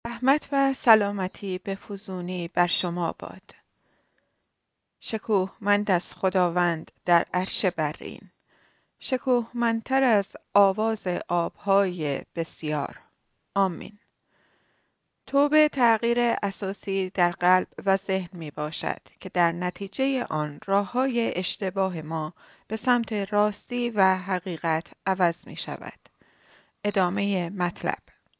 رحمت و سلامتی به فزونی بر شما باد. شکوهمند از خداوند در عرش برین، شکوهمندتر از آواز آبهای بسیار. آمین. توبه تغییر اساسی در قلب و ذهن می باشد که در نتیجه آن راه‌های اشتباه ما به سمت راستی و حقیقت عوض می شود. ادامه مطلب.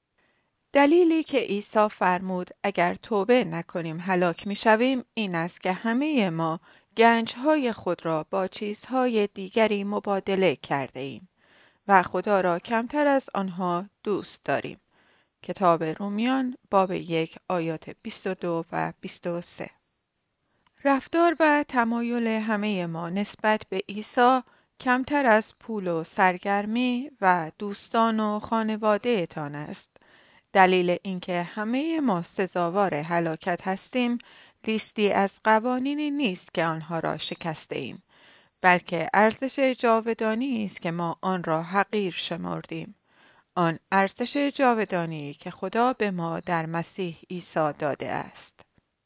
دلیلی که عیسی فرمود اگر توبه نکنیم هلاک می‌شویم این است که همه ما گنج‌های خود را با چیزهای دیگری مبادله کرده ایم و خدا را کمتر از آنها دوست داریم. کتاب رومیان باب 1 آیات 22 و 23. رفتار و تمایل همه ما نسبت به عیسی کمتر از پول و سرگرمی و دوستان و خانواده تان است. دلیل اینکه همه ما سزاوار هلاکت هستیم لیستی از قوانینی نیست که آنها را شکسته ایم، بلکه ارزش جاودانی است که ما آن را حقیر شمردیم. آن ارزش جاودانی که خدا به ما در مسیح عیسی داده است.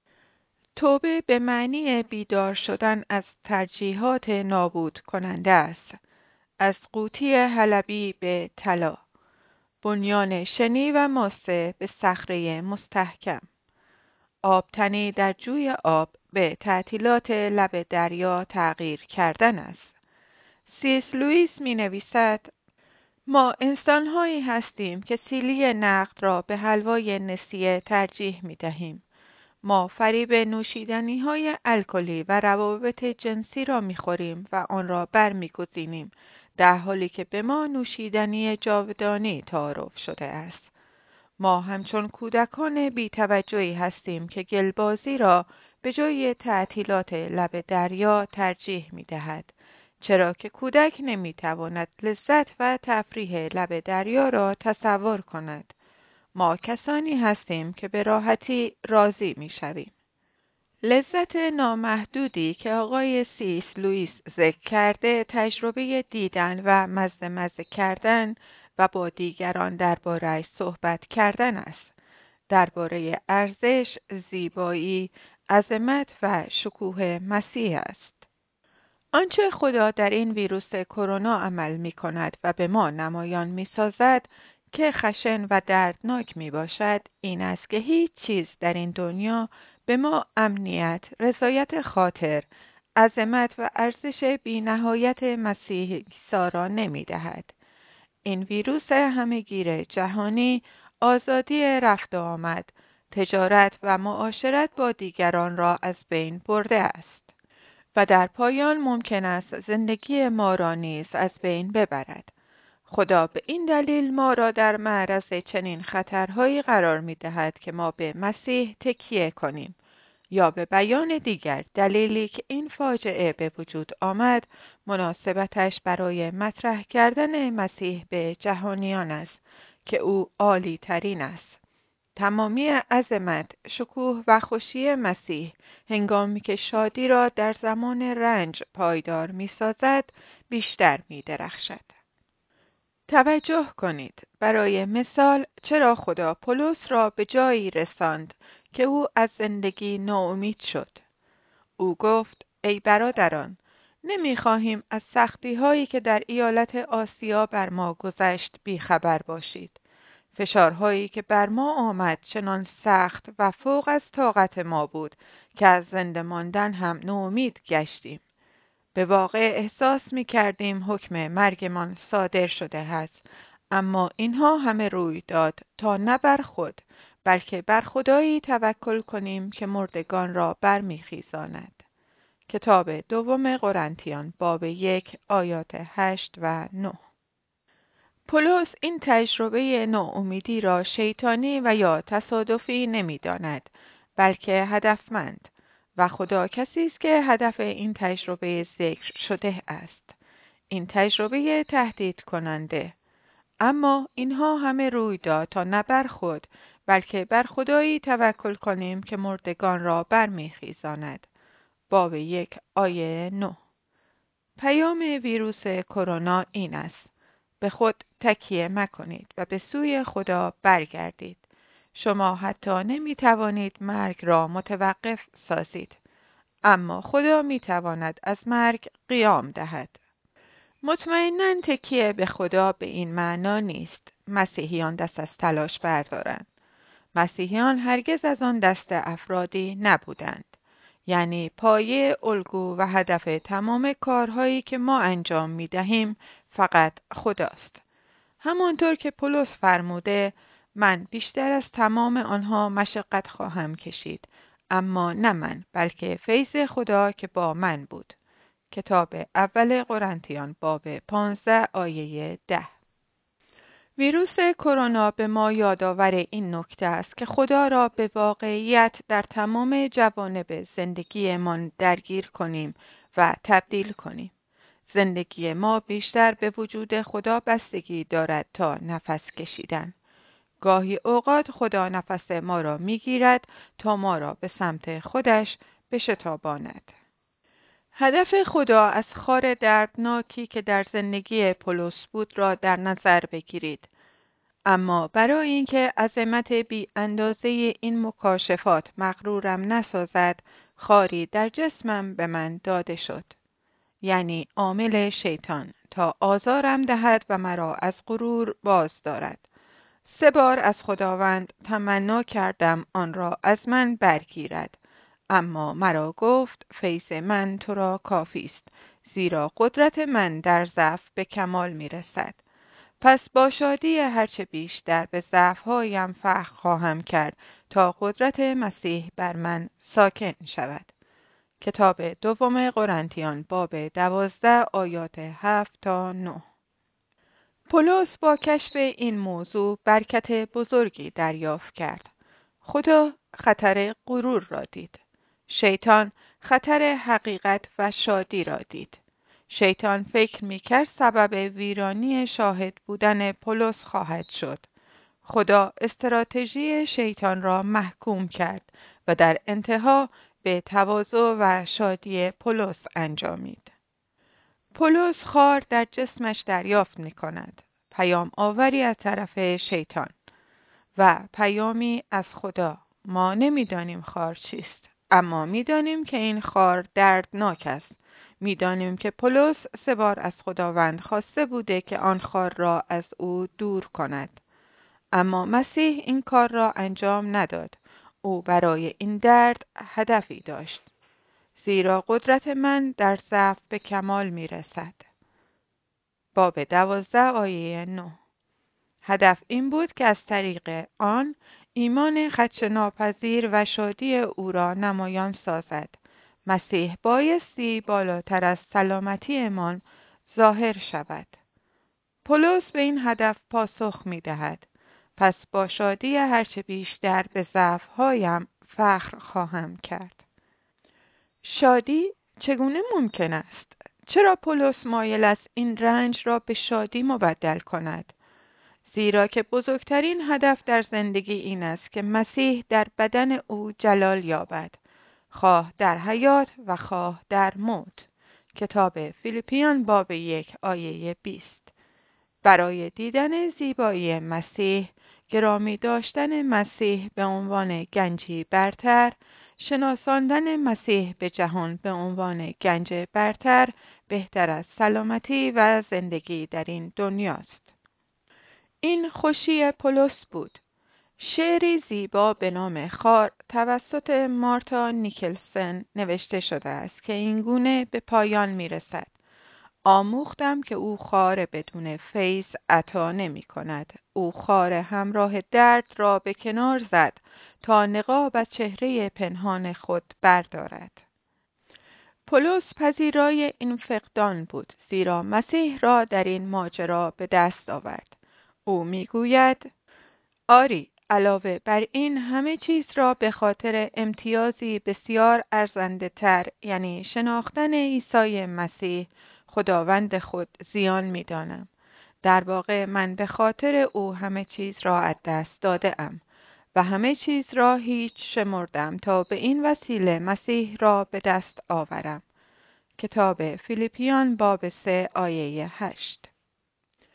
توبه به معنی بیدار شدن از ترجیحات نابود کننده است، از قوطی حلبی به طلا، بنیان شنی و ماسه به صخره مستحکم، آبتنی در جوی آب به تعطیلات لب دریا تغییر کردن است. سی.اس. لوئیس می نویسد: ما انسان‌هایی هستیم که سیلی نقد را به حلوای نسیه ترجیح می دهیم. ما فریب نوشیدنی‌های الکلی و روابط جنسی را می‌خوریم و آن را برمی‌گزینیم، در حالی که به ما نوشیدنی جاودانی تعارف شده است. ما همچون کودکان بی‌توجهی هستیم که گلبازی را به جای تعطیلات لب دریا ترجیح می‌دهد، چرا که کودک نمی‌تواند لذت و تفریح لب دریا را تصور کند. ما کسانی هستیم که به راحتی راضی می‌شویم. لذت نامحدودی که آقای سی.اس. لوئیس ذکر کرده تجربه دیدن و مزه کردن و با دیگران درباره‌اش صحبت کردن است. درباره ارزش، زیبایی، عظمت و شکوه مسیح است. آنچه خدا در این ویروس کرونا عمل می کند و به ما نمایان می سازد که خشن و دردناک می باشد این است که هیچ چیز در این دنیا به ما امنیت، رضایت خاطر، عظمت و ارزش بی نهایت مسیح عیسی را نمی دهد. این ویروس همه‌گیر جهانی آزادی رفت و آمد، تجارت و معاشرت با دیگران را از بین برده است و در پایان ممکن است زندگی ما را نیز از بین ببرد. خدا به این دلیل ما را در معرض چنین خطرهایی قرار می دهد که ما به مسیح تکیه کنیم، یا به بیان دیگر دلیلی که این فاجعه به وجود آمد مناسبتش برای مطرح کردن مسیح به جهانیان است که او عالی ترین است. تمامی عظمت، شکوه و خوشی مسیح هنگامی که شادی را در زمان رنج پایدار می سازد بیشتر می درخشد. توجه کنید، برای مثال چرا خدا پولس را به جایی رساند که او از زندگی ناامید شد. او گفت: ای برادران، نمی‌خواهیم از سختی‌هایی که در ایالت آسیا بر ما گذشت بیخبر باشید. فشارهایی که بر ما آمد چنان سخت و فوق از طاقت ما بود که از زنده ماندن هم ناامید گشتیم. به واقع احساس می کردیم حکم مرگمان صادر شده است، اما اینها همه روی داد تا نه بر خود بلکه بر خدایی توکل کنیم که مردگان را برمیخیزاند. کتاب دوم قرنتیان باب 1 آیات 8 و 9. پولس این تجربه ناامیدی را شیطانی و یا تصادفی نمی داند، بلکه هدفمند، و خدا کسی است که هدف این تجربه ذکر شده است. این تجربه تهدید کننده، اما اینها همه روی داد تا نه بر خود بلکه بر خدایی توکل کنیم که مردگان را برمیخیزاند. باب 1 آیه 9. پیام ویروس کرونا این است: به خود تکیه مکنید و به سوی خدا برگردید. شما حتی نمی توانید مرگ را متوقف سازید، اما خدا می تواند از مرگ قیام دهد. مطمئناً تکیه به خدا به این معنا نیست مسیحیان دست از تلاش بردارند. مسیحیان هرگز از آن دست افرادی نبودند. یعنی پایه، الگو و هدف تمام کارهایی که ما انجام می دهیم فقط خداست. همانطور که پولس فرموده، من بیشتر از تمام آنها مشقت خواهم کشید، اما نه من بلکه فیض خدا که با من بود. کتاب اول قرنتیان باب 15 آیه 10. ویروس کرونا به ما یادآور این نکته است که خدا را به واقعیت در تمام جوانب زندگیمان درگیر کنیم و تبدیل کنیم. زندگی ما بیشتر به وجود خدا بستگی دارد تا نفس کشیدن. گاهی اوقات خدا نفس ما را میگیرد تا ما را به سمت خودش بشتاباند. هدف خدا از خار دردناکی که در زندگی پولس بود را در نظر بگیرید. اما برای اینکه عظمت بی اندازه این مکاشفات مغرورم نسازد، خاری در جسمم به من داده شد. یعنی عامل شیطان تا آزارم دهد و مرا از غرور باز دارد. 3 بار از خداوند تمنا کردم آن را از من برگیرد، اما مرا گفت فیض من تو را کافی است، زیرا قدرت من در ضعف به کمال می رسد. پس با شادی هرچه بیشتر به ضعف‌هایم فخر خواهم کرد تا قدرت مسیح بر من ساکن شود. کتاب دوم قرنتیان باب 12 آیات 7 تا 9. پولس با کشف این موضوع برکت بزرگی دریافت کرد. خدا خطر غرور را دید. شیطان خطر حقیقت و شادی را دید. شیطان فکر می‌کرد سبب ویرانی شاهد بودن پولس خواهد شد. خدا استراتژی شیطان را محکوم کرد و در انتها به تواضع و شادی پولس انجامید. پولس خار در جسمش دریافت می‌کند. پیام آوری از طرف شیطان و پیامی از خدا. ما نمی‌دانیم خار چیست، اما می‌دانیم که این خار دردناک است. می‌دانیم که پولس 3 بار از خداوند خواسته بوده که آن خار را از او دور کند. اما مسیح این کار را انجام نداد. او برای این درد هدفی داشت. زیرا قدرت من در ضعف به کمال می رسد. باب 12 آیه 9. هدف این بود که از طریق آن ایمان خدشه‌ناپذیر و شادی او را نمایان سازد. مسیح بایستی بالاتر از سلامتیمان ظاهر شود. پولس به این هدف پاسخ می دهد. پس با شادی هرچه بیشتر به ضعف‌هایم فخر خواهم کرد. شادی چگونه ممکن است؟ چرا پولس مایل است این رنج را به شادی مبدل کند؟ زیرا که بزرگترین هدف در زندگی این است که مسیح در بدن او جلال یابد، خواه در حیات و خواه در موت. کتاب فیلیپیان باب 1 آیه 20. برای دیدن زیبایی مسیح، گرامی داشتن مسیح به عنوان گنجی برتر، شناساندن مسیح به جهان به عنوان گنج برتر، بهتر از سلامتی و زندگی در این دنیاست. این خوشی پولس بود. شعری زیبا به نام خار توسط مارتا نیکلسن نوشته شده است که این گونه به پایان می رسد. آموختم که او خار بدون فیض عطا نمی کند. او خار همراه درد را به کنار زد تا نقاب از چهره پنهان خود بردارد. پولس پذیرای این فقدان بود، زیرا مسیح را در این ماجرا به دست آورد. او می گوید آری، علاوه بر این همه چیز را به خاطر امتیازی بسیار ارزنده تر، یعنی شناختن عیسی مسیح خداوند خود زیان می دانم. در واقع من به خاطر او همه چیز را از دست داده ام و همه چیز را هیچ شمردم تا به این وسیله مسیح را به دست آورم. کتاب فیلیپیان باب 3 آیه 8.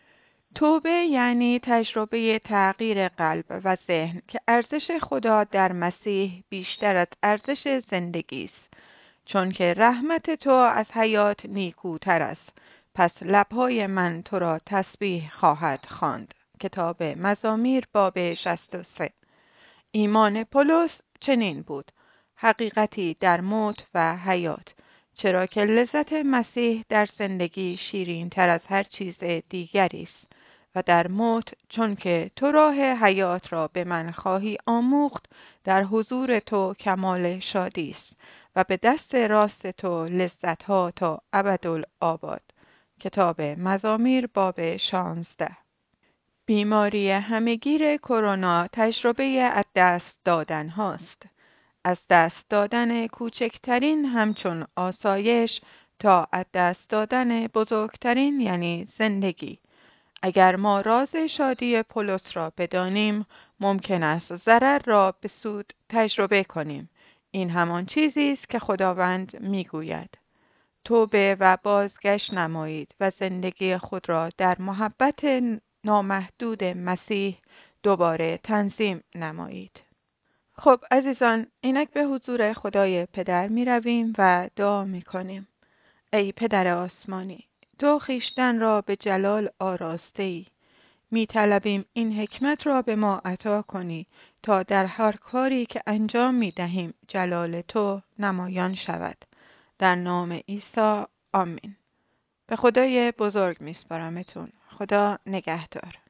توبه یعنی تجربه تغییر قلب و ذهن که ارزش خدا در مسیح بیشتر از ارزش زندگی است. چون که رحمت تو از حیات نیکوتر است، پس لبهای من تو را تسبیح خواهد خواند. کتاب مزامیر باب 63. ایمان پولس چنین بود: حقیقتی در موت و حیات، چرا که لذت مسیح در زندگی شیرین تر از هر چیز دیگری است و در موت، چون که تو راه حیات را به من خواهی آموخت، در حضور تو کمال شادی است و به دست راست تو لذتها تا ابدالآباد. کتاب مزامیر باب 16. بیماری همهگیر کرونا تجربه از دست دادن هاست. از دست دادن کوچکترین همچون آسایش تا از دست دادن بزرگترین یعنی زندگی. اگر ما راز شادی پولس را بدانیم، ممکن است ضرر را به سود تجربه کنیم. این همان چیزی است که خداوند میگوید: توبه و بازگشت نمایید و زندگی خود را در محبت نامحدود مسیح دوباره تنظیم نمایید. خب عزیزان، اینک به حضور خدای پدر می رویم و دعا می کنیم. ای پدر آسمانی، تو خویشتن را به جلال آراسته ای. می طلبیم این حکمت را به ما عطا کنی تا در هر کاری که انجام می دهیم جلال تو نمایان شود. در نام عیسی آمین. به خدای بزرگ می سپارمتون. خدا نگهدار.